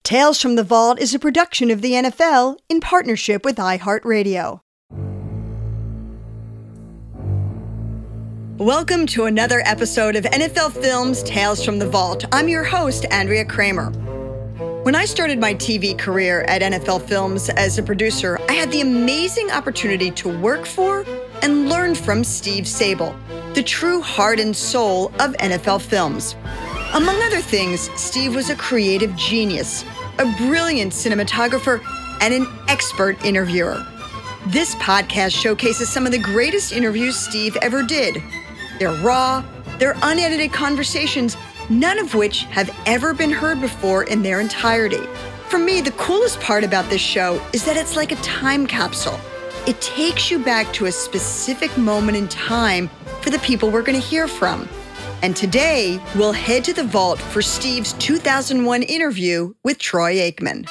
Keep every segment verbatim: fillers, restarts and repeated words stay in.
Tales from the Vault is a production of the N F L in partnership with iHeartRadio. Welcome to another episode of N F L Films Tales from the Vault. I'm your host, Andrea Kramer. When I started my T V career at N F L Films as a producer, I had the amazing opportunity to work for and learn from Steve Sabol, the true heart and soul of N F L Films. Among other things, Steve was a creative genius, a brilliant cinematographer, and an expert interviewer. This podcast showcases some of the greatest interviews Steve ever did. They're raw, they're unedited conversations, none of which have ever been heard before in their entirety. For me, the coolest part about this show is that it's like a time capsule. It takes you back to a specific moment in time for the people we're going to hear from. And today, we'll head to the vault for Steve's two thousand one interview with Troy Aikman.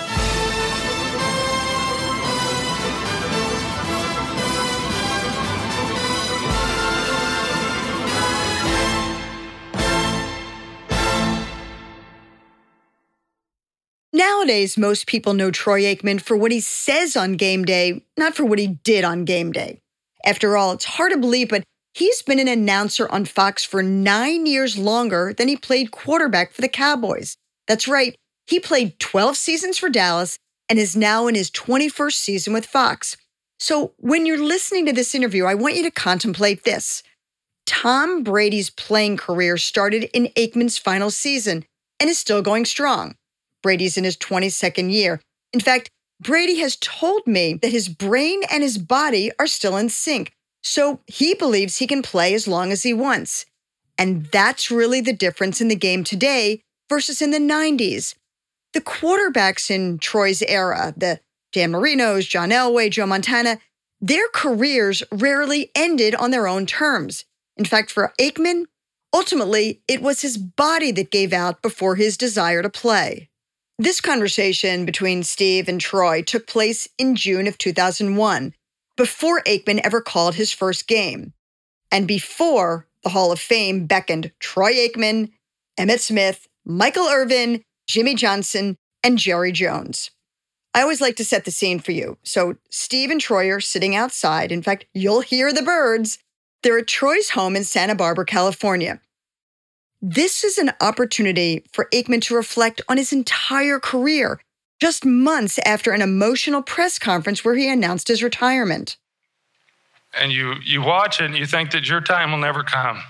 Nowadays, most people know Troy Aikman for what he says on game day, not for what he did on game day. After all, it's hard to believe, but he's been an announcer on Fox for nine years longer than he played quarterback for the Cowboys. That's right, he played twelve seasons for Dallas and is now in his twenty-first season with Fox. So when you're listening to this interview, I want you to contemplate this. Tom Brady's playing career started in Aikman's final season and is still going strong. Brady's in his twenty-second year. In fact, Brady has told me that his brain and his body are still in sync. So he believes he can play as long as he wants. And that's really the difference in the game today versus in the nineties. The quarterbacks in Troy's era, the Dan Marinos, John Elway, Joe Montana, their careers rarely ended on their own terms. In fact, for Aikman, ultimately, it was his body that gave out before his desire to play. This conversation between Steve and Troy took place in June of two thousand one. Before Aikman ever called his first game, and before the Hall of Fame beckoned Troy Aikman, Emmitt Smith, Michael Irvin, Jimmy Johnson, and Jerry Jones. I always like to set the scene for you. So Steve and Troy are sitting outside. In fact, you'll hear the birds. They're at Troy's home in Santa Barbara, California. This is an opportunity for Aikman to reflect on his entire career, just months after an emotional press conference where he announced his retirement. And you you watch it and you think that your time will never come.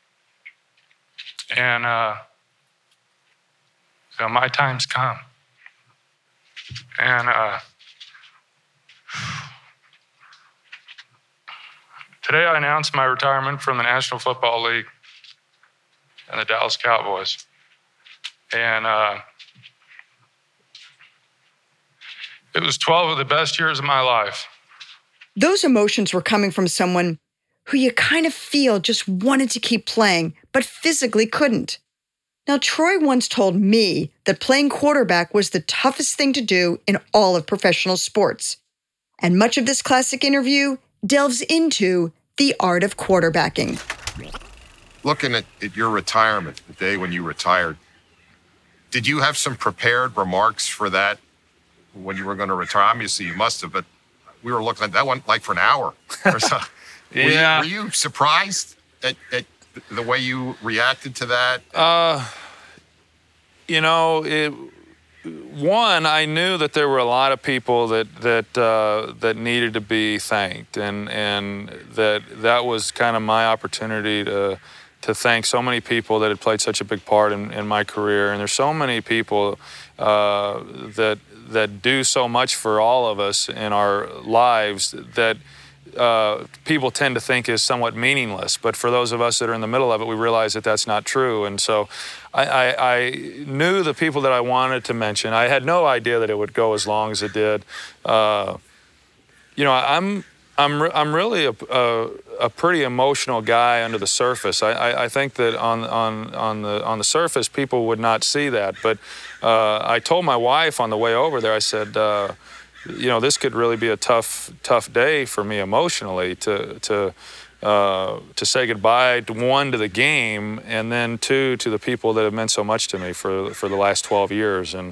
And uh, so my time's come. And uh, today I announced my retirement from the National Football League and the Dallas Cowboys. And uh, it was twelve of the best years of my life. Those emotions were coming from someone who you kind of feel just wanted to keep playing, but physically couldn't. Now, Troy once told me that playing quarterback was the toughest thing to do in all of professional sports. And much of this classic interview delves into the art of quarterbacking. Looking at, at your retirement, the day when you retired, did you have some prepared remarks for that when you were going to retire? Obviously, you must have, but we were looking at that one like for an hour or so. Yeah. Were you, were you surprised at, at the way you reacted to that? Uh, you know, it, one, I knew that there were a lot of people that that uh, that needed to be thanked, and and that that was kind of my opportunity to to thank so many people that had played such a big part in, in my career. And there's so many people uh, that that do so much for all of us in our lives that uh, people tend to think is somewhat meaningless. But for those of us that are in the middle of it, we realize that that's not true. And so I, I, I knew the people that I wanted to mention. I had no idea that it would go as long as it did. Uh, you know, I'm I'm re- I'm really a, a a pretty emotional guy under the surface. I, I, I think that on on on the on the surface, people would not see that. But uh, I told my wife on the way over there, I said, uh, you know, this could really be a tough tough day for me emotionally to to uh, to say goodbye to one to the game, and then two to the people that have meant so much to me for for the last twelve years. And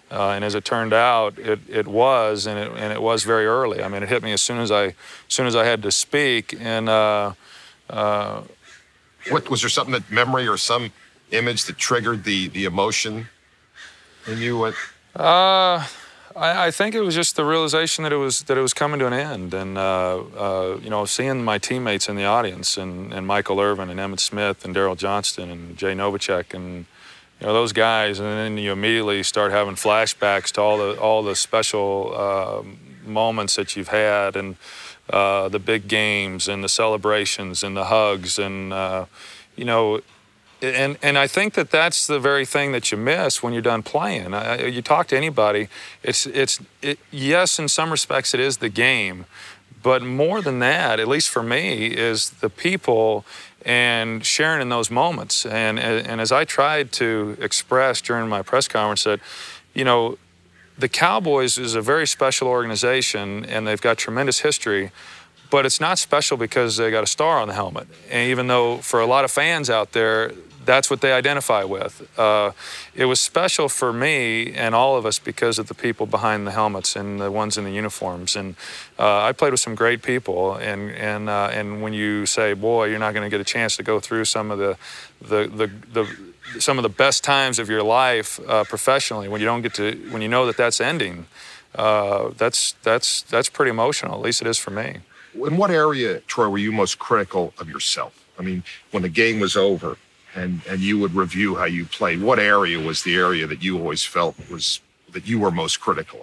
Uh, and as it turned out, it, it was, and it, and it was very early. I mean, it hit me as soon as I, as soon as I had to speak. And uh, uh, what was there something that memory or some image that triggered the the emotion in you? What? Uh, I, I think it was just the realization that it was that it was coming to an end, and uh, uh, you know, seeing my teammates in the audience, and, and Michael Irvin and Emmitt Smith and Daryl Johnston and Jay Novacek and you know those guys, and then you immediately start having flashbacks to all the all the special uh, moments that you've had, and uh, the big games, and the celebrations, and the hugs, and uh, you know, and and I think that that's the very thing that you miss when you're done playing. I, you talk to anybody, it's it's it, yes, in some respects it is the game, but more than that, at least for me, is the people and sharing in those moments. And, and as I tried to express during my press conference that, you know, the Cowboys is a very special organization and they've got tremendous history, but it's not special because they got a star on the helmet. And even though for a lot of fans out there, that's what they identify with. Uh, it was special for me and all of us because of the people behind the helmets and the ones in the uniforms. And uh, I played with some great people. And and uh, and when you say, boy, you're not going to get a chance to go through some of the the the, the some of the best times of your life uh, professionally, when you don't get to when you know that that's ending, uh, that's that's that's pretty emotional. At least it is for me. In what area, Troy, were you most critical of yourself? I mean, when the game was over, and and you would review how you played, what area was the area that you always felt was that you were most critical of?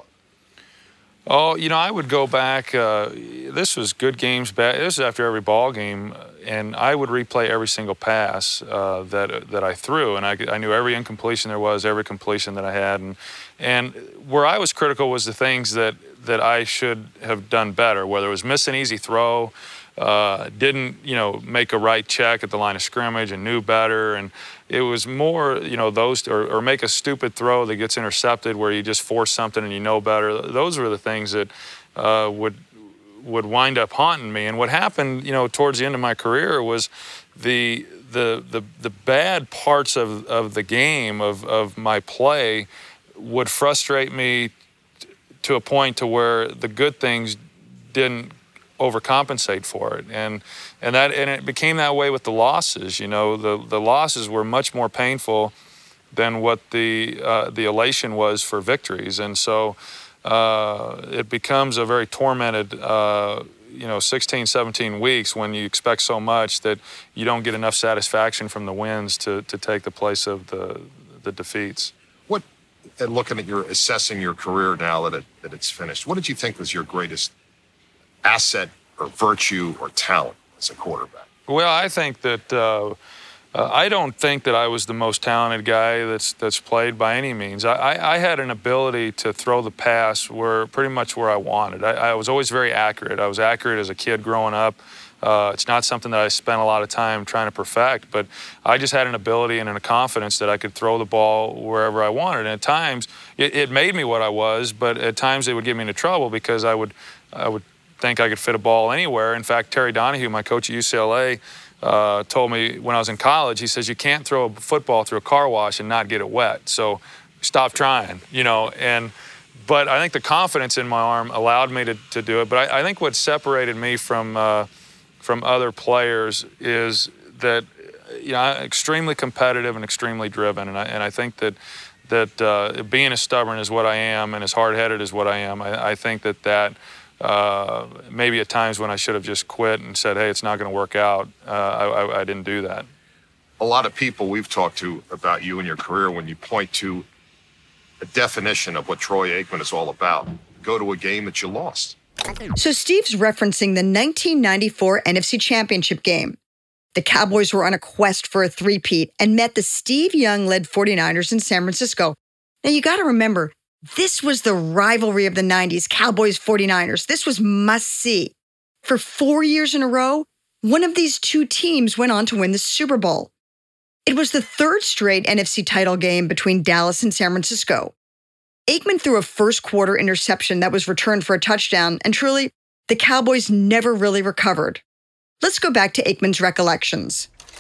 Oh, you know, I would go back. Uh, this was good games, bad. This was after every ball game, and I would replay every single pass uh, that that I threw, and I, I knew every incompletion there was, every completion that I had, and and where I was critical was the things that that I should have done better, whether it was miss an easy throw, uh, didn't, you know, make a right check at the line of scrimmage and knew better. And it was more, you know, those, or, or make a stupid throw that gets intercepted where you just force something and you know better. Those were the things that uh, would would wind up haunting me. And what happened, you know, towards the end of my career was the the the, the bad parts of, of the game, of, of my play, would frustrate me to a point to where the good things didn't overcompensate for it, and and that and it became that way with the losses. You know, the the losses were much more painful than what the uh, the elation was for victories, and so uh, it becomes a very tormented uh, you know sixteen, seventeen weeks when you expect so much that you don't get enough satisfaction from the wins to to take the place of the the defeats. What, and looking at your assessing your career now that it that it's finished, what did you think was your greatest asset or virtue or talent as a quarterback? Well, I think that uh, uh, I don't think that I was the most talented guy that's that's played by any means. I, I, I had an ability to throw the pass where pretty much where I wanted. I, I was always very accurate. I was accurate as a kid growing up. Uh, it's not something that I spent a lot of time trying to perfect, but I just had an ability and a confidence that I could throw the ball wherever I wanted. And at times, it, it made me what I was, but at times it would get me into trouble because I would I would think I could fit a ball anywhere. In fact, Terry Donahue, my coach at U C L A, uh, told me when I was in college, he says, you can't throw a football through a car wash and not get it wet. So stop trying, you know. And but I think the confidence in my arm allowed me to, to do it. But I, I think what separated me from uh, from other players is that, you know, I'm extremely competitive and extremely driven. And I, and I think that that uh, being as stubborn as what I am and as hard-headed as what I am, I, I think that that Uh, maybe at times when I should have just quit and said, hey, it's not going to work out, uh, I, I, I didn't do that. A lot of people we've talked to about you and your career, when you point to a definition of what Troy Aikman is all about, go to a game that you lost. So Steve's referencing the nineteen ninety-four N F C Championship game. The Cowboys were on a quest for a three-peat and met the Steve Young-led forty-niners in San Francisco. Now, you got to remember, this was the rivalry of the nineties, Cowboys forty-niners. This was must-see. For four years in a row, one of these two teams went on to win the Super Bowl. It was the third straight N F C title game between Dallas and San Francisco. Aikman threw a first-quarter interception that was returned for a touchdown, and truly, the Cowboys never really recovered. Let's go back to Aikman's recollections.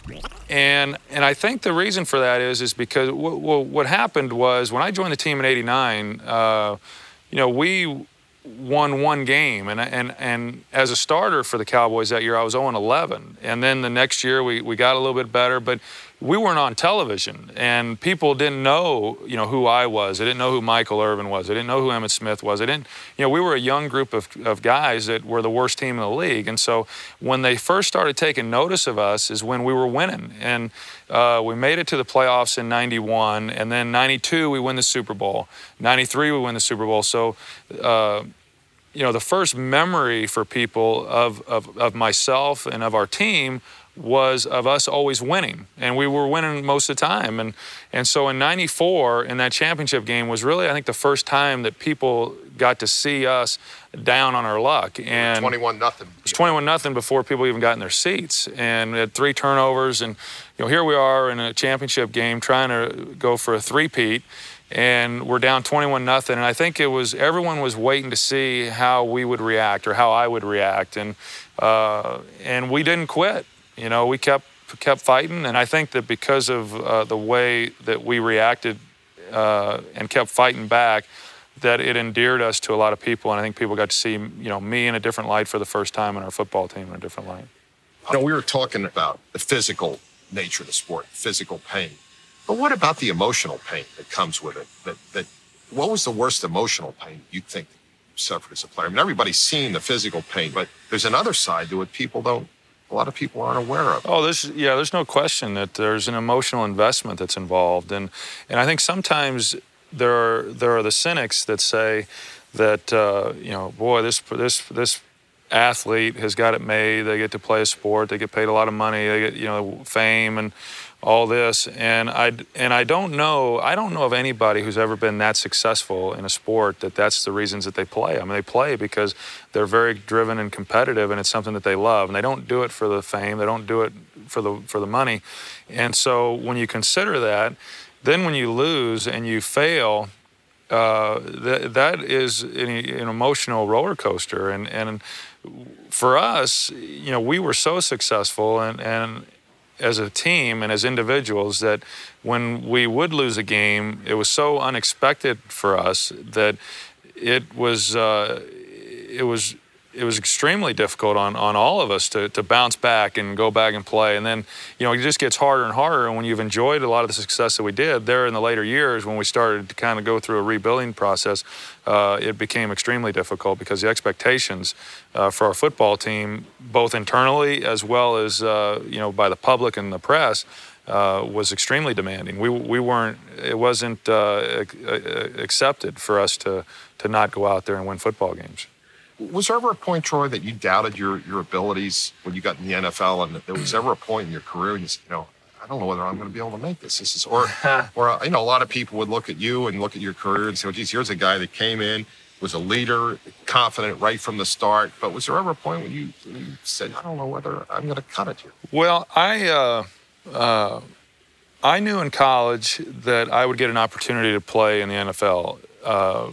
And and I think the reason for that is is because w- w- what happened was when I joined the team in eighty-nine, uh, you know, we won one game, and and and as a starter for the Cowboys that year, I was oh and eleven. And then the next year we we got a little bit better, but we weren't on television, and people didn't know, you know, who I was. They didn't know who Michael Irvin was. They didn't know who Emmitt Smith was. They didn't, you know, we were a young group of, of guys that were the worst team in the league. And so when they first started taking notice of us is when we were winning. And uh, we made it to the playoffs in ninety-one, and then ninety-two we win the Super Bowl. ninety-three we win the Super Bowl. So, uh, you know, the first memory for people of, of, of myself and of our team was of us always winning, and we were winning most of the time. And and so in ninety-four, in that championship game, was really, I think, the first time that people got to see us down on our luck. And twenty-one nothing. It was twenty-one nothing before people even got in their seats, and we had three turnovers. And you know, here we are in a championship game trying to go for a three-peat, and we're down twenty-one nothing. And I think it was everyone was waiting to see how we would react or how I would react, and uh, and we didn't quit. You know, we kept kept fighting, and I think that because of uh, the way that we reacted uh, and kept fighting back, that it endeared us to a lot of people, and I think people got to see, you know, me in a different light for the first time, and our football team in a different light. You know, we were talking about the physical nature of the sport, physical pain, but what about the emotional pain that comes with it? That that what was the worst emotional pain you think you suffered as a player? I mean, everybody's seen the physical pain, but there's another side to it people don't. A lot of people aren't aware of. Oh, there's yeah, there's no question that there's an emotional investment that's involved, and and I think sometimes there are there are the cynics that say that uh, you know, boy, this this this athlete has got it made. They get to play a sport. They get paid a lot of money. They get, you know, fame and all this, and I and I don't know I don't know of anybody who's ever been that successful in a sport that that's the reasons that they play. I mean, they play because they're very driven and competitive, and it's something that they love, and they don't do it for the fame. They don't do it for the for the money. And so when you consider that, then when you lose and you fail, uh, that that is an, an emotional roller coaster. And and for us, you know, we were so successful and and. as a team and as individuals that when we would lose a game, it was so unexpected for us that it was uh, it was it was extremely difficult on, on all of us to, to bounce back and go back and play. And then, you know, it just gets harder and harder. And when you've enjoyed a lot of the success that we did there in the later years, when we started to kind of go through a rebuilding process, uh, it became extremely difficult because the expectations uh, for our football team, both internally as well as, uh, you know, by the public and the press, uh, was extremely demanding. We we weren't, it wasn't uh, accepted for us to, to not go out there and win football games. Was there ever a point, Troy, that you doubted your, your abilities when you got in the N F L, and there was ever a point in your career and you said, you know, I don't know whether I'm going to be able to make this. This is, or, or you know, a lot of people would look at you and look at your career and say, well, geez, here's a guy that came in, was a leader, confident right from the start. But was there ever a point when you, when you said, I don't know whether I'm going to cut it here? Well, I uh, uh, I knew in college that I would get an opportunity to play in the N F L. Uh,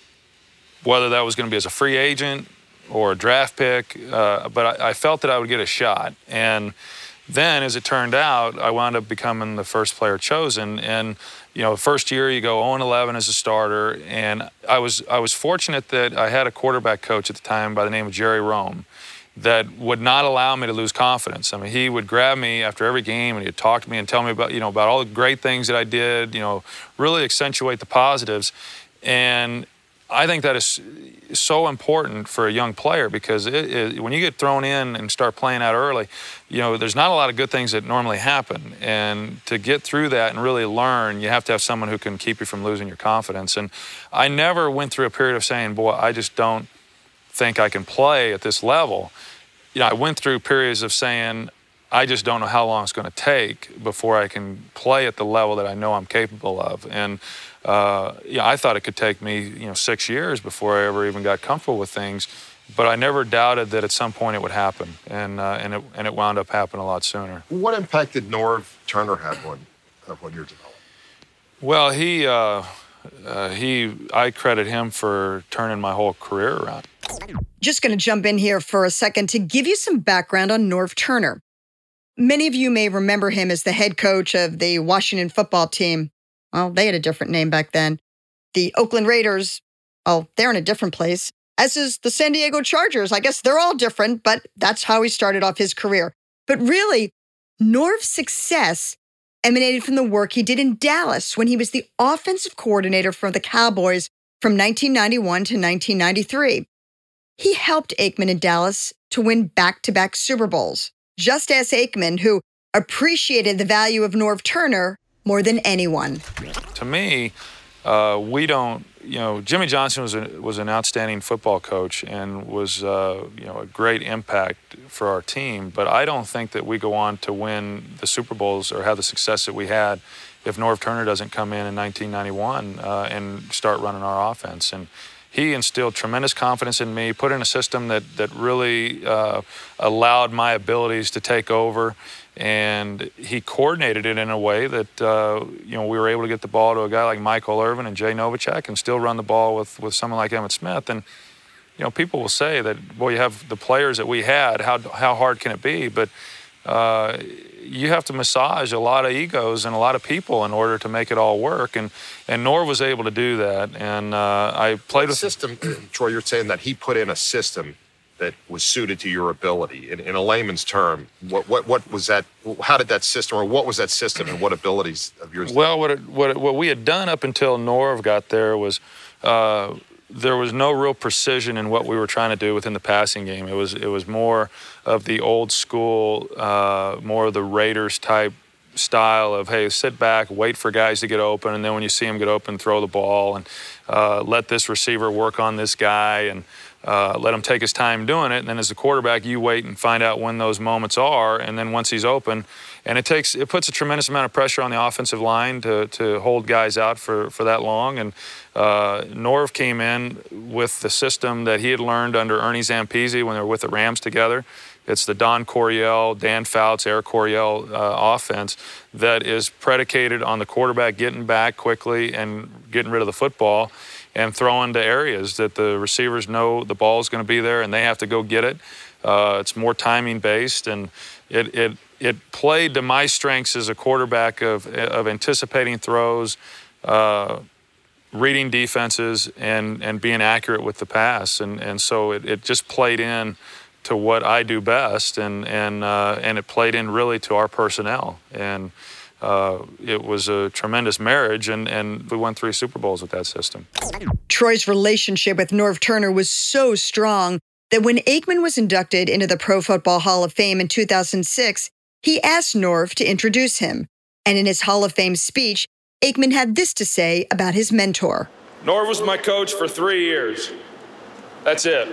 whether that was going to be as a free agent or a draft pick, uh, but I, I felt that I would get a shot. And then, as it turned out, I wound up becoming the first player chosen. And, you know, first year you go oh and eleven as a starter. And I was I was fortunate that I had a quarterback coach at the time by the name of Jerry Rome that would not allow me to lose confidence. I mean, he would grab me after every game and he'd talk to me and tell me about, you know, about all the great things that I did, you know, really accentuate the positives. And I think that is so important for a young player because it, it, when you get thrown in and start playing out early, you know, there's not a lot of good things that normally happen. And to get through that and really learn, you have to have someone who can keep you from losing your confidence. And I never went through a period of saying, boy, I just don't think I can play at this level. You know, I went through periods of saying, I just don't know how long it's going to take before I can play at the level that I know I'm capable of. And Uh, yeah, I thought it could take me, you know, six years before I ever even got comfortable with things, but I never doubted that at some point it would happen, and uh, and it and it wound up happening a lot sooner. What impact did Norv Turner have on on your development? Well, he uh, uh, he I credit him for turning my whole career around. Just going to jump in here for a second to give you some background on Norv Turner. Many of you may remember him as the head coach of the Washington football team. Well, they had a different name back then. The Oakland Raiders, oh, they're in a different place. As is the San Diego Chargers. I guess they're all different, but that's how he started off his career. But really, Norv's success emanated from the work he did in Dallas when he was the offensive coordinator for the Cowboys from nineteen ninety-one to nineteen ninety-three. He helped Aikman in Dallas to win back-to-back Super Bowls, just as Aikman, who appreciated the value of Norv Turner more than anyone. To me, uh, we don't, you know, Jimmy Johnson was a, was an outstanding football coach and was, uh, you know, a great impact for our team. But I don't think that we go on to win the Super Bowls or have the success that we had if Norv Turner doesn't come in in nineteen ninety-one uh, and start running our offense. And he instilled tremendous confidence in me, put in a system that that really uh, allowed my abilities to take over, and he coordinated it in a way that uh, you know we were able to get the ball to a guy like Michael Irvin and Jay Novacek, and still run the ball with with someone like Emmitt Smith. And you know, people will say that, well, you have the players that we had. How how hard can it be? But uh, you have to massage a lot of egos and a lot of people in order to make it all work. And and Norv was able to do that. And uh, I played with system. Troy, you're saying that he put in a system that was suited to your ability. In, in a layman's term, what what what was that? How did that system, or what was that system, and what abilities of yours? Well, what it, what it, what we had done up until Norv got there was. Uh, There was no real precision in what we were trying to do within the passing game. It was it was more of the old school, uh, more of the Raiders type style of, hey, sit back, wait for guys to get open, and then when you see them get open, throw the ball, and uh, let this receiver work on this guy, and uh, let him take his time doing it. And then as the quarterback, you wait and find out when those moments are, and then once he's open, and it takes it puts a tremendous amount of pressure on the offensive line to to hold guys out for for that long. And uh, Norv came in with the system that he had learned under Ernie Zampese when they were with the Rams together. It's the Don Coryell, Dan Fouts, Eric Coryell uh, offense that is predicated on the quarterback getting back quickly and getting rid of the football and throwing to areas that the receivers know the ball is going to be there and they have to go get it. Uh, it's more timing based, and it it it played to my strengths as a quarterback of of anticipating throws, uh, reading defenses, and and being accurate with the pass, and and so it, it just played in to what I do best, and and uh, and it played in really to our personnel, and uh, it was a tremendous marriage, and and we won three Super Bowls with that system. Troy's relationship with Norv Turner was so strong that when Aikman was inducted into the Pro Football Hall of Fame in two thousand six, he asked Norv to introduce him. And in his Hall of Fame speech, Aikman had this to say about his mentor. Norv was my coach for three years. That's it.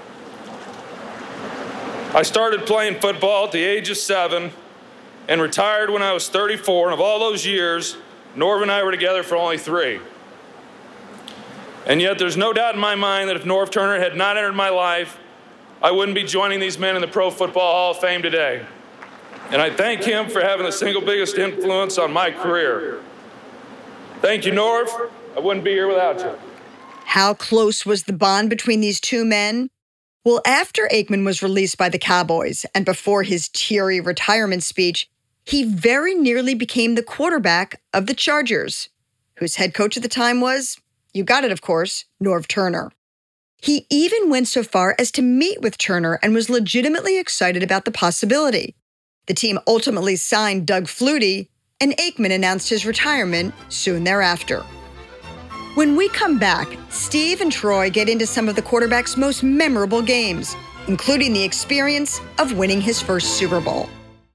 I started playing football at the age of seven and retired when I was thirty-four. And of all those years, Norv and I were together for only three. And yet there's no doubt in my mind that if Norv Turner had not entered my life, I wouldn't be joining these men in the Pro Football Hall of Fame today. And I thank him for having the single biggest influence on my career. Thank you, Norv. I wouldn't be here without you. How close was the bond between these two men? Well, after Aikman was released by the Cowboys and before his teary retirement speech, he very nearly became the quarterback of the Chargers, whose head coach at the time was, you got it, of course, Norv Turner. He even went so far as to meet with Turner and was legitimately excited about the possibility. The team ultimately signed Doug Flutie, and Aikman announced his retirement soon thereafter. When we come back, Steve and Troy get into some of the quarterback's most memorable games, including the experience of winning his first Super Bowl.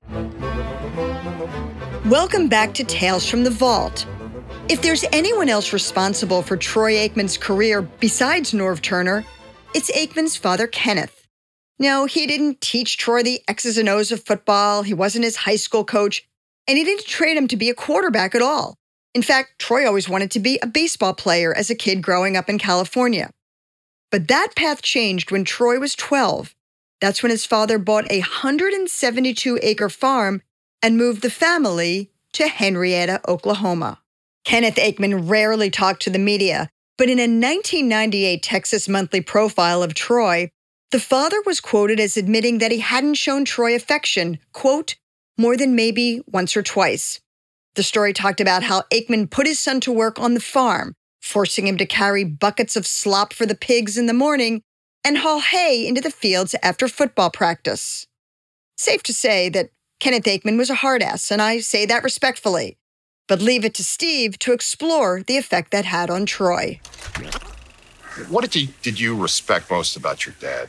Welcome back to Tales from the Vault. If there's anyone else responsible for Troy Aikman's career besides Norv Turner, it's Aikman's father, Kenneth. No, he didn't teach Troy the X's and O's of football, he wasn't his high school coach, and he didn't train him to be a quarterback at all. In fact, Troy always wanted to be a baseball player as a kid growing up in California. But that path changed when Troy was twelve. That's when his father bought a one hundred seventy-two acre farm and moved the family to Henrietta, Oklahoma. Kenneth Aikman rarely talked to the media, but in a nineteen ninety-eight Texas Monthly profile of Troy, the father was quoted as admitting that he hadn't shown Troy affection, quote, more than maybe once or twice. The story talked about how Aikman put his son to work on the farm, forcing him to carry buckets of slop for the pigs in the morning and haul hay into the fields after football practice. Safe to say that Kenneth Aikman was a hard ass, and I say that respectfully, but leave it to Steve to explore the effect that had on Troy. What did you, did you respect most about your dad?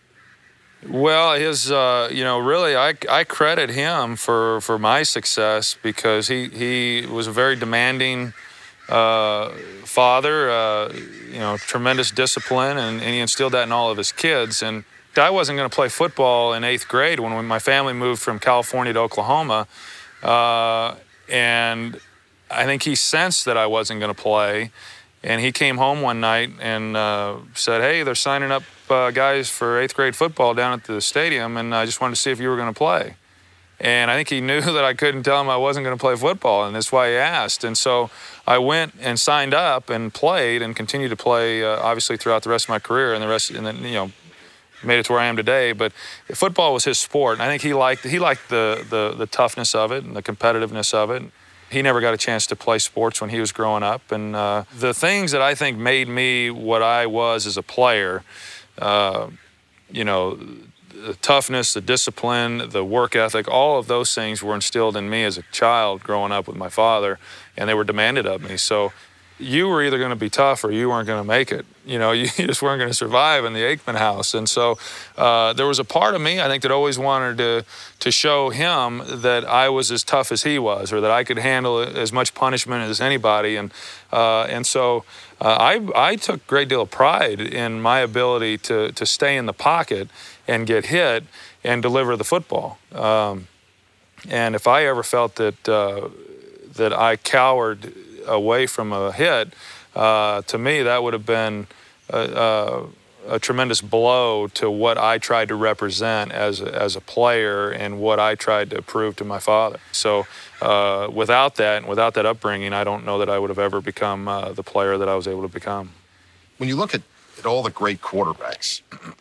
Well, his, uh, you know, really, I, I credit him for, for my success because he, he was a very demanding uh, father, uh, you know, tremendous discipline, and, and he instilled that in all of his kids. And I wasn't going to play football in eighth grade when, when my family moved from California to Oklahoma. Uh, and I think he sensed that I wasn't going to play. And he came home one night and uh, said, hey, they're signing up uh, guys for eighth grade football down at the stadium, and I just wanted to see if you were going to play. And I think he knew that I couldn't tell him I wasn't going to play football, and that's why he asked. And so I went and signed up and played and continued to play, uh, obviously, throughout the rest of my career, and the rest, and then, you know, made it to where I am today. But football was his sport, and I think he liked he liked the the, the toughness of it and the competitiveness of it. He never got a chance to play sports when he was growing up. And uh, the things that I think made me what I was as a player, uh, you know, the toughness, the discipline, the work ethic, all of those things were instilled in me as a child growing up with my father, and they were demanded of me. So you were either going to be tough or you weren't going to make it. You know, you just weren't going to survive in the Aikman house. And so uh, there was a part of me, I think, that always wanted to to show him that I was as tough as he was, or that I could handle as much punishment as anybody. And uh, and so uh, I I took a great deal of pride in my ability to to stay in the pocket and get hit and deliver the football. Um, and if I ever felt that uh, that I cowered away from a hit, uh, to me that would have been a, a, a tremendous blow to what I tried to represent as a, as a player and what I tried to prove to my father. So uh, without that and without that upbringing, I don't know that I would have ever become uh, the player that I was able to become. When you look at, at all the great quarterbacks,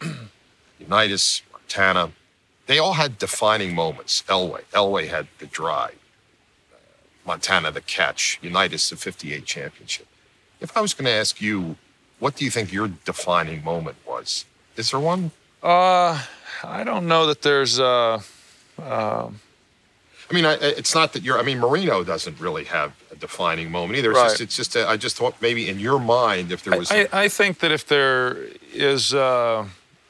Unitas, Montana, they all had defining moments. Elway, Elway had the drive. Montana, the catch, Unitas, the fifty-eight championship. If I was going to ask you, what do you think your defining moment was? Is there one? Uh, I don't know that there's. Uh, uh, I mean, I, it's not that you're. I mean, Marino doesn't really have a defining moment either. It's right. just. It's just. A, I just thought maybe in your mind, if there was. I, I, I think that if there is, uh,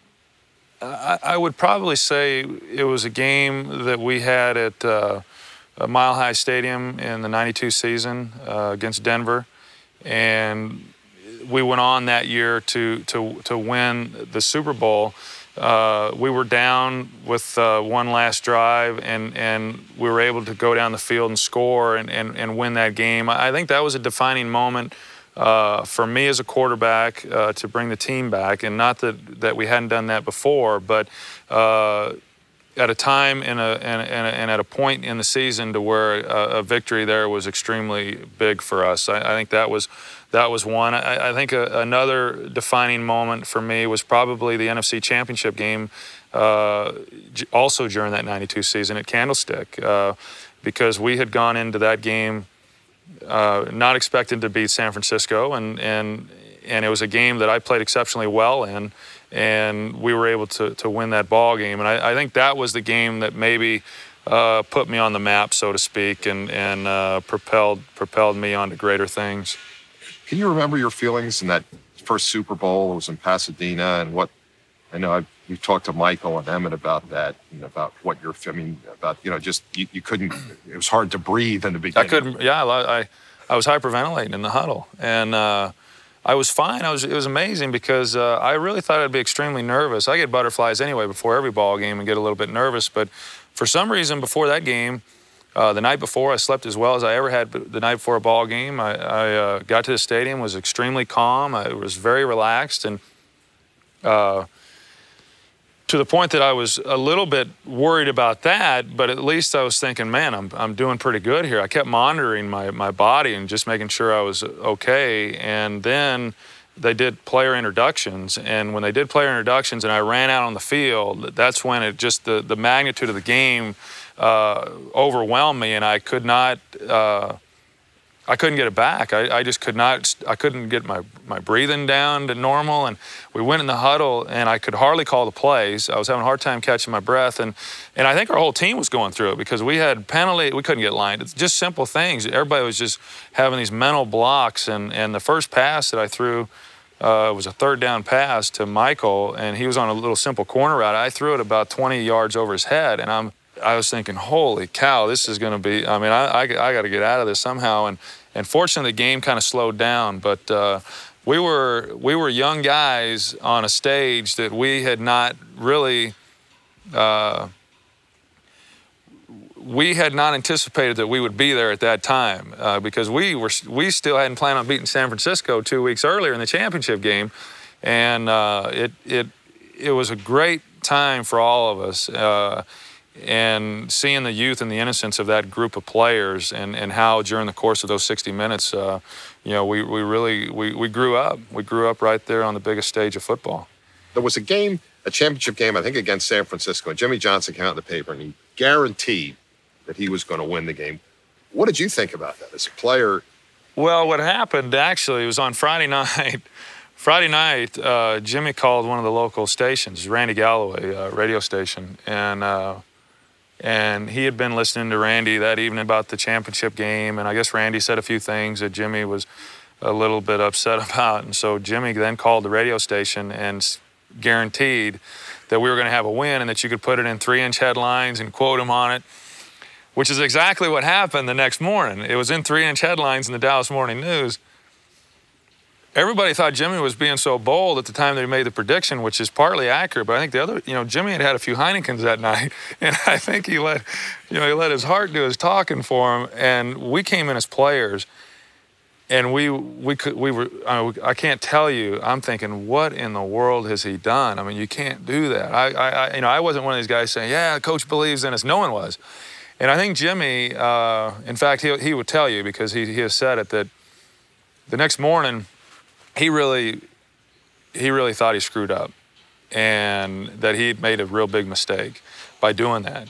I, I would probably say it was a game that we had at. Uh, Mile High Stadium in the ninety-two season uh, against Denver, and we went on that year to to to win the Super Bowl. Uh, we were down with uh, one last drive, and and we were able to go down the field and score and and, and win that game. I think that was a defining moment uh, for me as a quarterback uh, to bring the team back, and not that that we hadn't done that before, but. Uh, at a time and a, and, and, and at a point in the season to where a, a victory there was extremely big for us. I, I think that was that was one. I, I think a, another defining moment for me was probably the N F C Championship game, uh, also during that ninety-two season at Candlestick, uh, because we had gone into that game uh, not expecting to beat San Francisco, and and and it was a game that I played exceptionally well in. And we were able to to win that ball game, and I, I think that was the game that maybe uh, put me on the map, so to speak, and and uh, propelled propelled me onto greater things. Can you remember your feelings in that first Super Bowl? It was in Pasadena, and what I know I've, we've talked to Michael and Emmett about that, and about what you're. I mean, about you know, just you, you couldn't. It was hard to breathe in the beginning. I couldn't. Yeah, I I was hyperventilating in the huddle, and. Uh, I was fine. I was. It was amazing because uh, I really thought I'd be extremely nervous. I get butterflies anyway before every ball game and get a little bit nervous. But for some reason, before that game, uh, the night before, I slept as well as I ever had the night before a ball game. I, I uh, got to the stadium, was extremely calm. I was very relaxed, and uh, to the point that I was a little bit worried about that. But at least I was thinking, man, I'm I'm doing pretty good here. I kept monitoring my my body and just making sure I was okay. And then they did player introductions, and when they did player introductions and I ran out on the field, that's when it just the the magnitude of the game uh, overwhelmed me, and I could not. Uh, I couldn't get it back. I, I just could not. I couldn't get my, my breathing down to normal. And we went in the huddle, and I could hardly call the plays. I was having a hard time catching my breath, and and I think our whole team was going through it because we had penalty. We couldn't get lined. It's just simple things. Everybody was just having these mental blocks. And and the first pass that I threw uh, was a third down pass to Michael, and he was on a little simple corner route. I threw it about twenty yards over his head, and I'm. I was thinking, holy cow, this is going to be, I mean, I, I, I got to get out of this somehow. And, and fortunately, the game kind of slowed down. But uh, we were we were young guys on a stage that we had not really, uh, we had not anticipated that we would be there at that time uh, because we were we still hadn't planned on beating San Francisco two weeks earlier in the championship game. And uh, it, it, it was a great time for all of us. Uh, And seeing the youth and the innocence of that group of players, and, and how during the course of those sixty minutes, uh, you know, we, we really we, we grew up. We grew up right there on the biggest stage of football. There was a game, a championship game, I think against San Francisco, and Jimmy Johnson came out in the paper and he guaranteed that he was going to win the game. What did you think about that as a player? Well, what happened actually was on Friday night. Friday night, uh, Jimmy called one of the local stations, Randy Galloway uh, radio station, and. Uh, And he had been listening to Randy that evening about the championship game, and I guess Randy said a few things that Jimmy was a little bit upset about. And so Jimmy then called the radio station and guaranteed that we were going to have a win and that you could put it in three-inch headlines and quote him on it, which is exactly what happened the next morning. It was in three-inch headlines in the Dallas Morning News. Everybody thought Jimmy was being so bold at the time that he made the prediction, which is partly accurate. But I think the other, you know, Jimmy had had a few Heinekens that night, and I think he let, you know, he let his heart do his talking for him. And we came in as players, and we we could we were. I, I can't tell you. I'm thinking, what in the world has he done? I mean, you can't do that. I, I you know, I wasn't one of these guys saying, yeah, coach believes in us. No one was. And I think Jimmy, uh, in fact, he he would tell you because he he has said it that the next morning. He really, he really thought he screwed up, and that he made a real big mistake by doing that.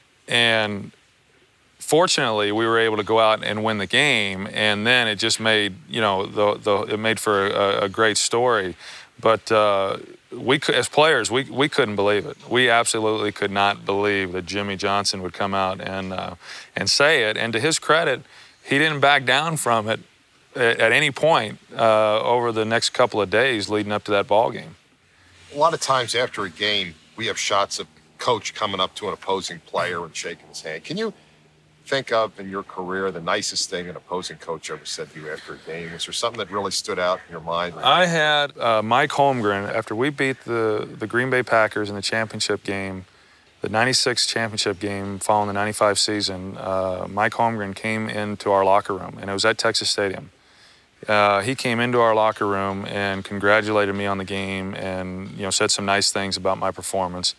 And fortunately, we were able to go out and win the game, and then it just made, you know, the the it made for a, a great story. But uh, we, as players, we we couldn't believe it. We absolutely could not believe that Jimmy Johnson would come out and uh, and say it. And to his credit, he didn't back down from it at any point uh, over the next couple of days leading up to that ball game. A lot of times after a game, we have shots of coach coming up to an opposing player and shaking his hand. Can you think of in your career the nicest thing an opposing coach ever said to you after a game? Was there something that really stood out in your mind? I had uh, Mike Holmgren, after we beat the, the Green Bay Packers in the championship game, the ninety-six championship game following the ninety-five season, uh, Mike Holmgren came into our locker room, and it was at Texas Stadium. Uh, he came into our locker room and congratulated me on the game, and you know, said some nice things about my performance.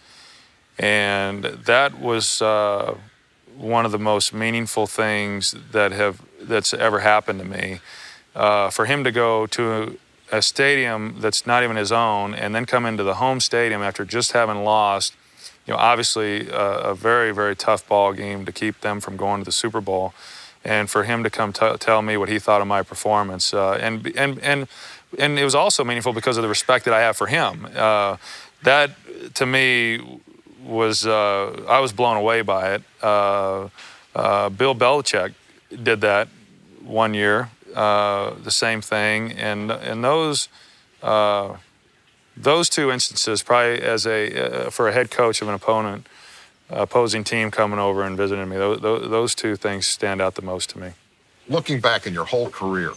And that was uh, one of the most meaningful things that have that's ever happened to me. Uh, for him to go to a stadium that's not even his own, and then come into the home stadium after just having lost, you know, obviously a, a very, very tough ball game to keep them from going to the Super Bowl. And for him to come t- tell me what he thought of my performance, uh, and and and and it was also meaningful because of the respect that I have for him. Uh, that to me was uh, I was blown away by it. Uh, uh, Bill Belichick did that one year, uh, the same thing, and and those uh, those two instances probably as a uh, for a head coach of an opponent. Opposing team coming over and visiting me. Those, those two things stand out the most to me. Looking back in your whole career,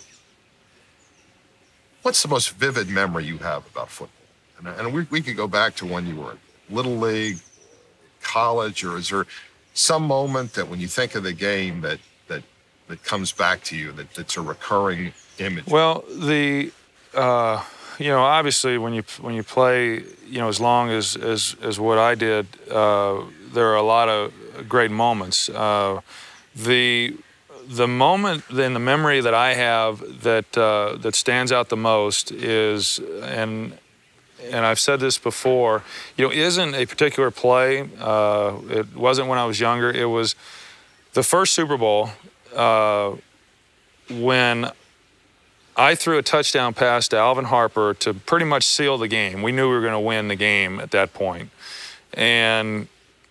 what's the most vivid memory you have about football? And, and we, we could go back to when you were in Little League, college, or is there some moment that when you think of the game that that, that comes back to you, that, that's a recurring image? Well, the... Uh, You know, obviously, when you when you play, you know, as long as as, as what I did, uh, there are a lot of great moments. Uh, the the moment in the memory that I have that uh, that stands out the most is, and and I've said this before, you know, isn't a particular play. Uh, it wasn't when I was younger. It was the first Super Bowl uh, when I threw a touchdown pass to Alvin Harper to pretty much seal the game. We knew we were going to win the game at that point. And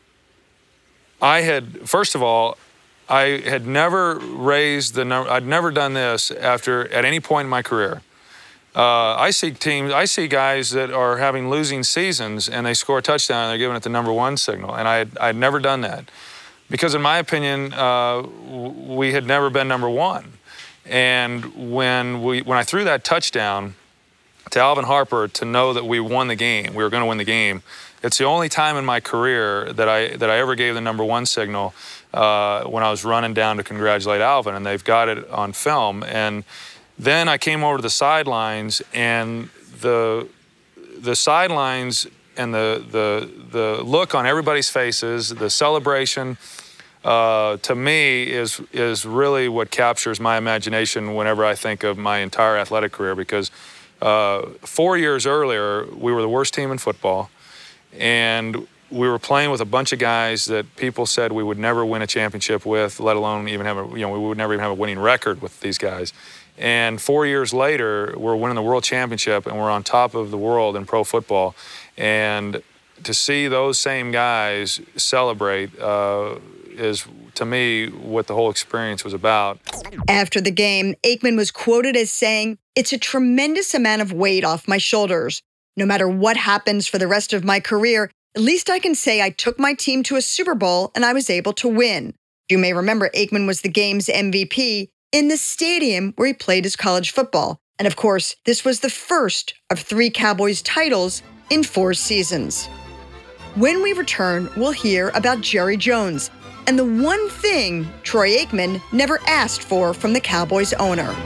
I had, first of all, I had never raised the number, I'd never done this after, at any point in my career. Uh, I see teams, I see guys that are having losing seasons and they score a touchdown and they're giving it the number one signal. And I had, I had never done that. Because in my opinion, uh, we had never been number one. And when we when I threw that touchdown to Alvin Harper to know that we won the game, we were going to win the game, it's the only time in my career that I that I ever gave the number one signal uh, when I was running down to congratulate Alvin, and they've got it on film. And then I came over to the sidelines, and the the sidelines and the the the look on everybody's faces, the celebration. Uh, to me, is is really what captures my imagination whenever I think of my entire athletic career. Because uh, four years earlier, we were the worst team in football, and we were playing with a bunch of guys that people said we would never win a championship with, let alone even have a, you know, we would never even have a winning record with these guys. And four years later, we're winning the world championship, and we're on top of the world in pro football. And to see those same guys celebrate uh, is, to me, what the whole experience was about. After the game, Aikman was quoted as saying, "It's a tremendous amount of weight off my shoulders. No matter what happens for the rest of my career, at least I can say I took my team to a Super Bowl and I was able to win." You may remember Aikman was the game's M V P in the stadium where he played his college football. And of course, this was the first of three Cowboys titles in four seasons. When we return, we'll hear about Jerry Jones and the one thing Troy Aikman never asked for from the Cowboys owner.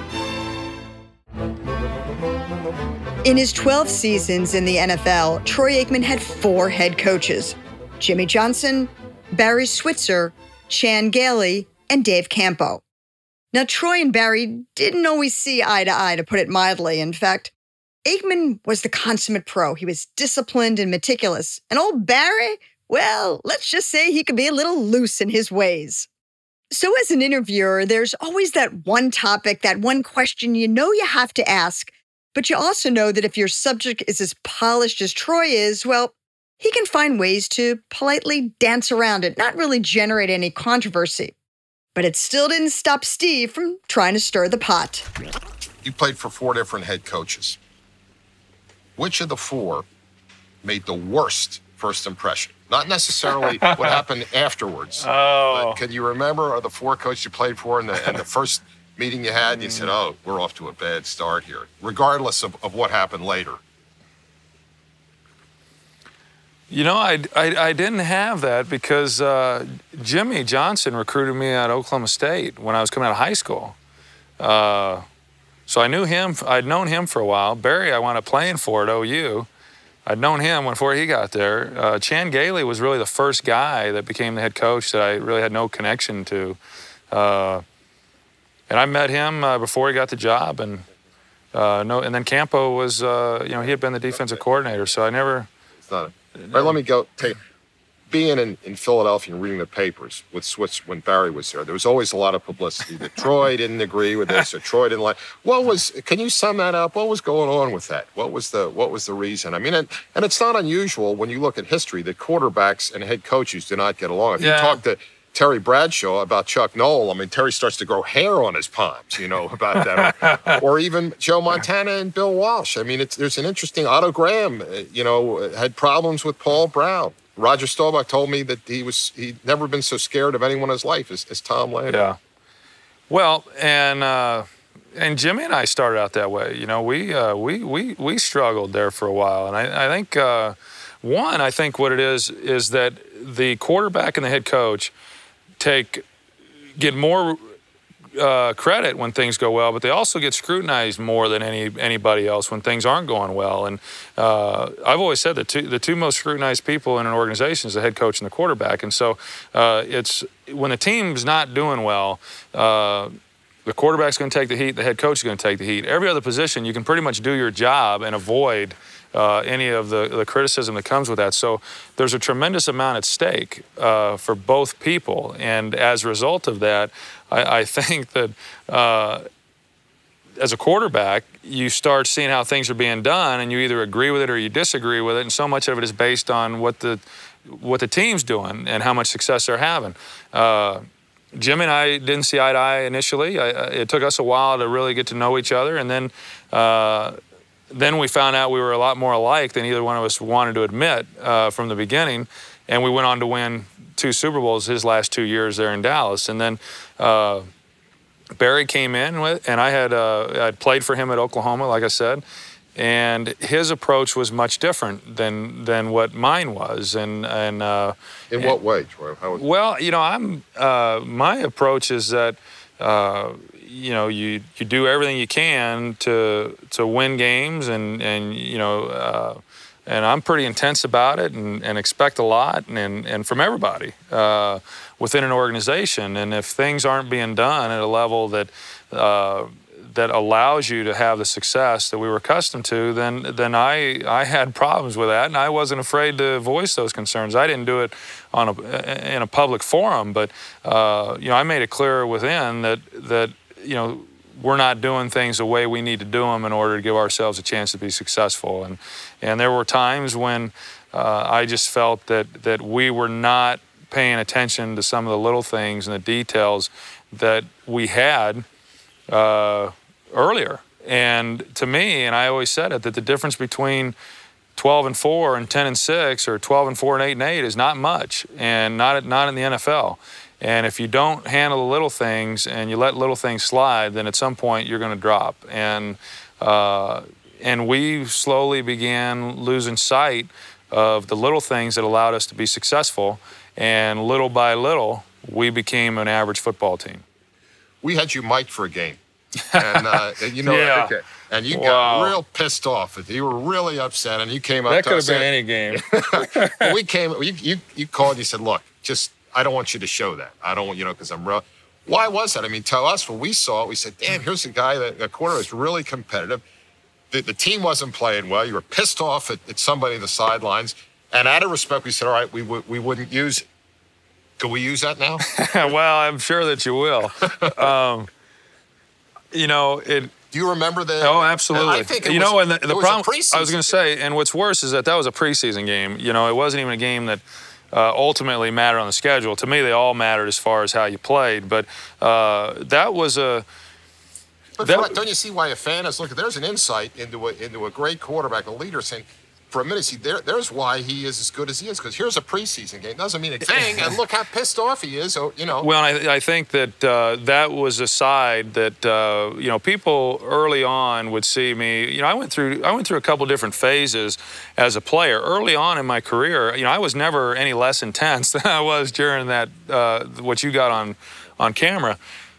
In his twelve seasons in the N F L, Troy Aikman had four head coaches: Jimmy Johnson, Barry Switzer, Chan Gailey, and Dave Campo. Now, Troy and Barry didn't always see eye to eye, to put it mildly. In fact, Aikman was the consummate pro. He was disciplined and meticulous. And old Barry, well, let's just say he could be a little loose in his ways. So as an interviewer, there's always that one topic, that one question you know you have to ask. But you also know that if your subject is as polished as Troy is, well, he can find ways to politely dance around it, not really generate any controversy. But it still didn't stop Steve from trying to stir the pot. You played for four different head coaches. Which of the four made the worst first impression? Not necessarily what happened afterwards. Oh. But can you remember of the four coaches you played for and the, and the first meeting you had, you said, oh, we're off to a bad start here, regardless of, of what happened later? You know, I, I, I didn't have that because uh, Jimmy Johnson recruited me at Oklahoma State when I was coming out of high school. Uh, so I knew him. I'd known him for a while. Barry, I wound up playing for at O U. I'd known him before he got there. Uh, Chan Gailey was really the first guy that became the head coach that I really had no connection to. Uh, and I met him uh, before he got the job. And uh, no, and then Campo was, uh, you know, he had been the defensive coordinator. So I never... It's not a, all right, let me go. Take, being in, in Philadelphia and reading the papers with Switz when Barry was there, there was always a lot of publicity that Troy didn't agree with this or Troy didn't like. What was? Can you sum that up? What was going on with that? What was the What was the reason? I mean, and, and it's not unusual when you look at history that quarterbacks and head coaches do not get along. If Yeah. you talk to Terry Bradshaw about Chuck Noll, I mean, Terry starts to grow hair on his palms, you know, about that. or, or even Joe Montana and Bill Walsh. I mean, it's, there's an interesting, Otto Graham, uh, you know, had problems with Paul Brown. Roger Staubach told me that he was, he'd never been so scared of anyone in his life as, as Tom Landry. Yeah. Well, and uh, and Jimmy and I started out that way. You know, we uh, we we we struggled there for a while, and I, I think uh, one, I think what it is is that the quarterback and the head coach take get more uh, credit when things go well, but they also get scrutinized more than any anybody else when things aren't going well. And uh, I've always said that two, the two most scrutinized people in an organization is the head coach and the quarterback. And so uh, it's when the team's not doing well, uh, the quarterback's going to take the heat, the head coach is going to take the heat. Every other position, you can pretty much do your job and avoid uh, any of the, the criticism that comes with that. So there's a tremendous amount at stake uh, for both people. And as a result of that, I, I think that uh, as a quarterback, you start seeing how things are being done, and you either agree with it or you disagree with it. And so much of it is based on what the what the team's doing and how much success they're having. Uh, Jim and I didn't see eye to eye initially. I, it took us a while to really get to know each other, and then uh, then we found out we were a lot more alike than either one of us wanted to admit uh, from the beginning. And we went on to win two Super Bowls his last two years there in Dallas. And then uh, Barry came in, with, and I had uh, I'd played for him at Oklahoma, like I said. And his approach was much different than than what mine was. And and uh, in what way, Troy? How was well, you know, I'm uh, my approach is that uh, you know you you do everything you can to to win games, and and you know. Uh, And I'm pretty intense about it, and, and expect a lot, and, and from everybody uh, within an organization. And if things aren't being done at a level that uh, that allows you to have the success that we were accustomed to, then then I I had problems with that, and I wasn't afraid to voice those concerns. I didn't do it on a in a public forum, but uh, you know I made it clear within that that you know. we're not doing things the way we need to do them in order to give ourselves a chance to be successful. And and there were times when uh, I just felt that that we were not paying attention to some of the little things and the details that we had uh, earlier. And to me, and I always said it, that the difference between twelve and four and ten and six, or twelve and four and eight and eight, is not much, and not not in the N F L. And if you don't handle the little things and you let little things slide, then at some point you're going to drop. And uh, and we slowly began losing sight of the little things that allowed us to be successful. And little by little, we became an average football team. We had you mic'd for a game, and uh, you know, yeah. okay. and you wow. got real pissed off. You were really upset, and you came up. That to could us have been and, any game. we came. You, you you called. You said, "Look, just." I don't want you to show that. I don't want, you know, because I'm real. Why was that? I mean, tell us when we saw it, we said, damn, here's a guy that a corner is really competitive. The, the team wasn't playing well. You were pissed off at, at somebody in the sidelines. And out of respect, we said, all right, we, w- we wouldn't use it. Could we use that now? Well, I'm sure that you will. um, you know, it. Do you remember the? Oh, absolutely. I think it you was, know, and the, the it was problem, a preseason I was going to say, and what's worse is that that was a preseason game. You know, it wasn't even a game that Uh, ultimately mattered on the schedule. To me, they all mattered as far as how you played. But uh, that was a. But that, for, don't you see why a fan is looking? There's an insight into a into a great quarterback, a leader, saying, for a minute, see, there, there's why he is as good as he is. Because here's a preseason game, doesn't mean a thing, and look how pissed off he is. So, you know. Well, I, I think that uh, that was a side that uh, you know people early on would see me. You know, I went through I went through a couple different phases as a player. Early on in my career, you know, I was never any less intense than I was during that uh, what you got on on camera.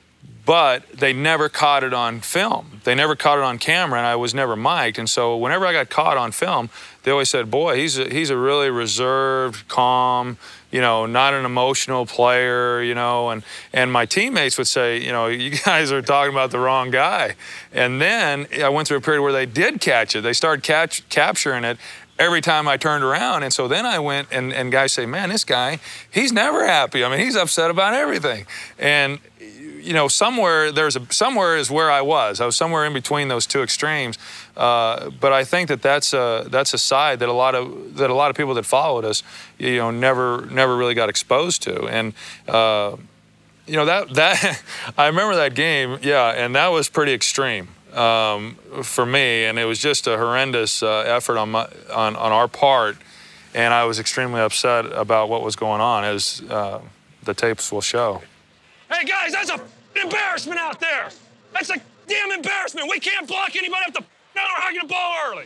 But they never caught it on film. They never caught it on camera, and I was never mic'd. And so whenever I got caught on film, they always said, boy, he's a, he's a really reserved, calm, you know, not an emotional player, you know. And, and my teammates would say, you know, you guys are talking about the wrong guy. And then I went through a period where they did catch it. They started catch, capturing it every time I turned around. And so then I went, and, and guys say, man, this guy, he's never happy. I mean, he's upset about everything. And you know, somewhere there's a somewhere is where I was. I was somewhere in between those two extremes. Uh, but I think that that's a that's a side that a lot of that a lot of people that followed us, you know, never never really got exposed to. And uh, you know that that I remember that game, yeah, and that was pretty extreme um, for me. And it was just a horrendous uh, effort on my on on our part. And I was extremely upset about what was going on, as uh, the tapes will show. Hey, guys, that's a embarrassment out there. That's a damn embarrassment. We can't block anybody up the now we're hugging the ball early.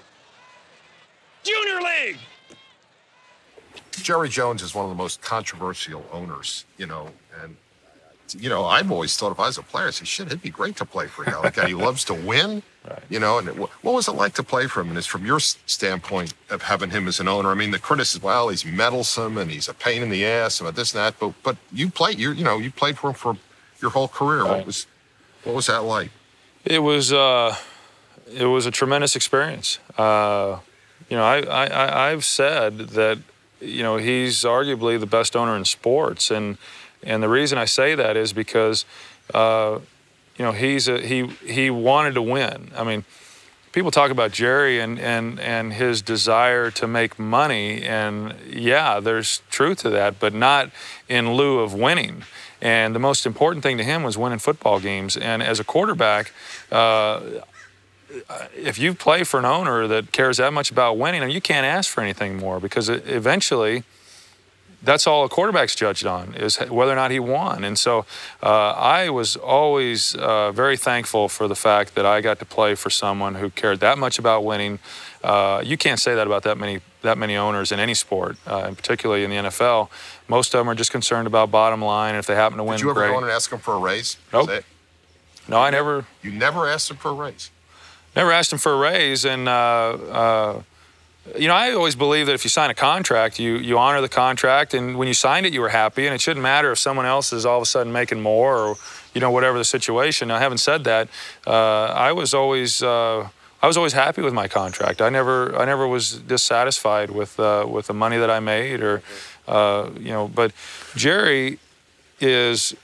Junior League. Jerry Jones is one of the most controversial owners, you know, and, you know, I've always thought if I was a player, I said, shit, it'd be great to play for a guy like that. He loves to win, right. You know, and it, what was it like to play for him? And it's from your standpoint of having him as an owner. I mean, the criticism, well, he's meddlesome and he's a pain in the ass about this and that, but but you played, you you know, you played for him for your whole career. Right. What was what was that like? It was uh, it was a tremendous experience. Uh, You know, I, I, I've said that, you know, he's arguably the best owner in sports. And and the reason I say that is because, uh, you know, he's a, he he wanted to win. I mean, people talk about Jerry and, and, and his desire to make money. And, yeah, there's truth to that, but not in lieu of winning. And the most important thing to him was winning football games. And as a quarterback, uh, if you play for an owner that cares that much about winning, you can't ask for anything more, because eventually that's all a quarterback's judged on, is whether or not he won. And so uh, I was always uh, very thankful for the fact that I got to play for someone who cared that much about winning. Uh, you can't say that about that many that many owners in any sport, uh, and particularly in the N F L. Most of them are just concerned about bottom line. If they happen to win, Did you ever great. go in and ask them for a raise? Nope. Say, No, I never. You never asked them for a raise? Never asked him for a raise. And, uh, uh, you know, I always believe that if you sign a contract, you, you honor the contract. And when you signed it, you were happy. And it shouldn't matter if someone else is all of a sudden making more, or, you know, whatever the situation. Now, having said that, uh, I was always uh, I was always happy with my contract. I never I never was dissatisfied with uh, with the money that I made, or, uh, you know. But Jerry is...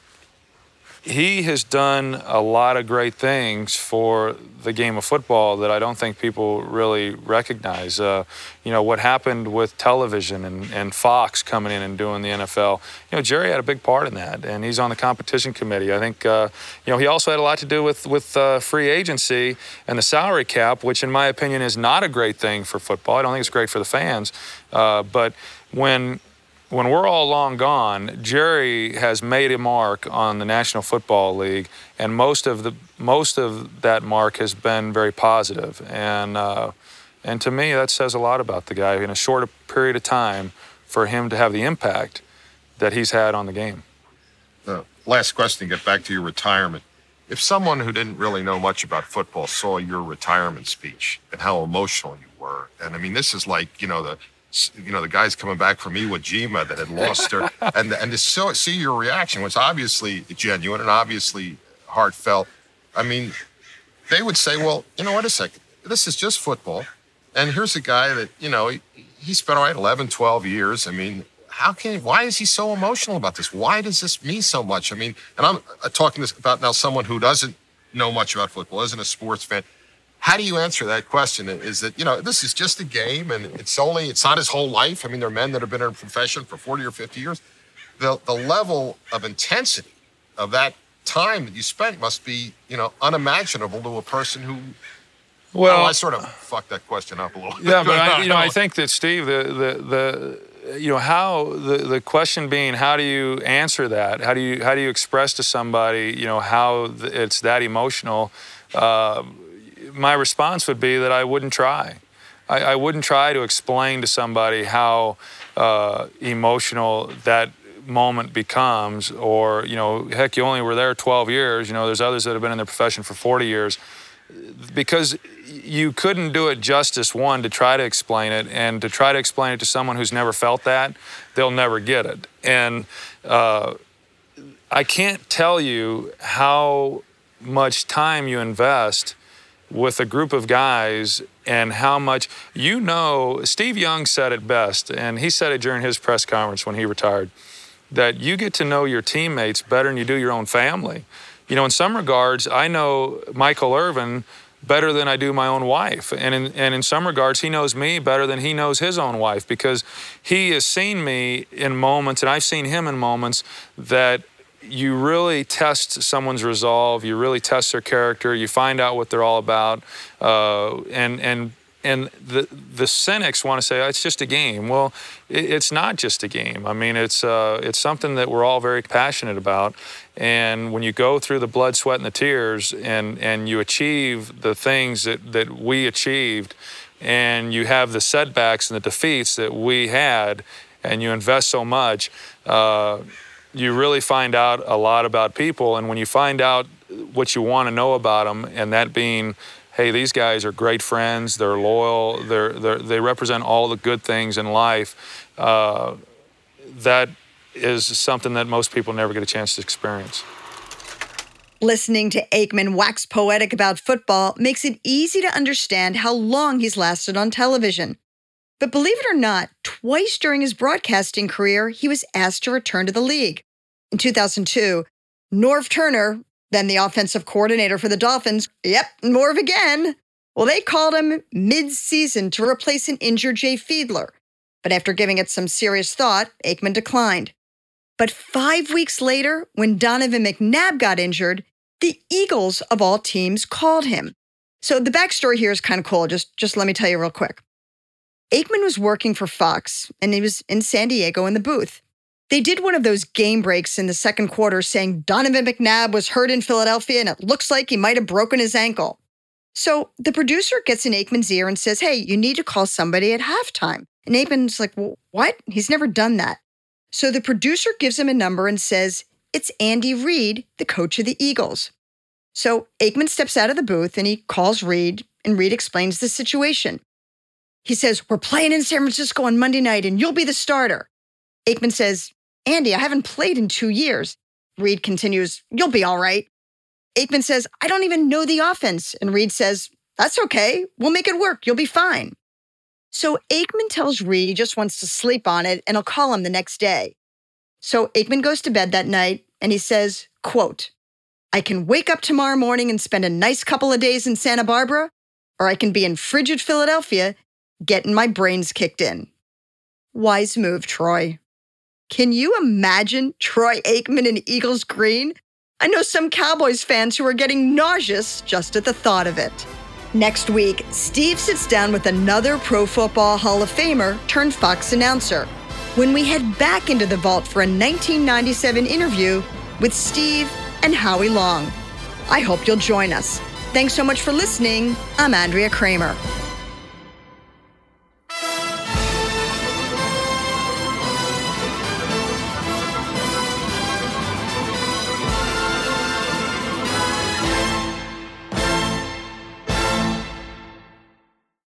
he has done a lot of great things for the game of football that I don't think people really recognize. Uh, you know, what happened with television and, and Fox coming in and doing the N F L. You know, Jerry had a big part in that, and he's on the competition committee. I think, uh, you know, he also had a lot to do with, with uh, free agency and the salary cap, which in my opinion is not a great thing for football. I don't think it's great for the fans. Uh, but when... When we're all long gone, Jerry has made a mark on the National Football League, and most of the most of that mark has been very positive. And uh, and to me, that says a lot about the guy in a short period of time, for him to have the impact that he's had on the game. Uh, last question, get back to your retirement. If someone who didn't really know much about football saw your retirement speech and how emotional you were, and I mean, this is like, you know, the you know, the guys coming back from Iwo Jima that had lost her, and and to so, see your reaction was obviously genuine and obviously heartfelt. I mean, they would say, well, you know, wait a second, this is just football, and here's a guy that, you know, he, he spent, all right, eleven, twelve years. I mean, how can, why is he so emotional about this? Why does this mean so much? I mean, and I'm uh, talking this about now someone who doesn't know much about football, isn't a sports fan. How do you answer that question? Is that, you know, this is just a game, and it's only, it's not his whole life. I mean, there are men that have been in a profession for forty or fifty years. The the level of intensity of that time that you spent must be, you know, unimaginable to a person who, well, oh, I sort of fucked that question up a little bit. Yeah, but I, you know, I think that, Steve, the, the, the, you know, how, the, the question being, how do you answer that? How do you, how do you express to somebody, you know, how it's that emotional? Uh, my response would be that I wouldn't try. I, I wouldn't try to explain to somebody how uh, emotional that moment becomes, or, you know, heck, you only were there twelve years. You know, there's others that have been in their profession for forty years. Because you couldn't do it justice, one, to try to explain it, and to try to explain it to someone who's never felt that, they'll never get it. And uh, I can't tell you how much time you invest with a group of guys, and how much, you know, Steve Young said it best, and he said it during his press conference when he retired, that you get to know your teammates better than you do your own family. You know, in some regards, I know Michael Irvin better than I do my own wife. And in, and in some regards, he knows me better than he knows his own wife, because he has seen me in moments, and I've seen him in moments that you really test someone's resolve, you really test their character, you find out what they're all about, uh, and and and the the cynics want to say, oh, it's just a game. Well, it, it's not just a game. I mean, it's uh, it's something that we're all very passionate about, and when you go through the blood, sweat, and the tears, and and you achieve the things that that we achieved, and you have the setbacks and the defeats that we had, and you invest so much, uh, you really find out a lot about people. And when you find out what you want to know about them, and that being, hey, these guys are great friends, they're loyal, they're, they're, they represent all the good things in life, uh, that is something that most people never get a chance to experience. Listening to Aikman wax poetic about football makes it easy to understand how long he's lasted on television. But believe it or not, twice during his broadcasting career, he was asked to return to the league. In two thousand two, Norv Turner, then the offensive coordinator for the Dolphins, yep, Norv again. Well, they called him mid-season to replace an injured Jay Fiedler. But after giving it some serious thought, Aikman declined. But five weeks later, when Donovan McNabb got injured, the Eagles, of all teams, called him. So the backstory here is kind of cool. Just, just let me tell you real quick. Aikman was working for Fox, and he was in San Diego in the booth. They did one of those game breaks in the second quarter saying Donovan McNabb was hurt in Philadelphia, and it looks like he might have broken his ankle. So the producer gets in Aikman's ear and says, hey, you need to call somebody at halftime. And Aikman's like, well, what? He's never done that. So the producer gives him a number and says, it's Andy Reid, the coach of the Eagles. So Aikman steps out of the booth and he calls Reid, and Reid explains the situation. He says, we're playing in San Francisco on Monday night and you'll be the starter. Aikman says, Andy, I haven't played in two years. Reid continues, you'll be all right. Aikman says, I don't even know the offense. And Reid says, that's okay. We'll make it work. You'll be fine. So Aikman tells Reid he just wants to sleep on it and he'll call him the next day. So Aikman goes to bed that night and he says, quote, I can wake up tomorrow morning and spend a nice couple of days in Santa Barbara, or I can be in frigid Philadelphia getting my brains kicked in. Wise move, Troy. Can you imagine Troy Aikman in Eagles green? I know some Cowboys fans who are getting nauseous just at the thought of it. Next week, Steve sits down with another Pro Football Hall of Famer turned Fox announcer when we head back into the vault for a nineteen ninety-seven interview with Steve and Howie Long. I hope you'll join us. Thanks so much for listening. I'm Andrea Kramer.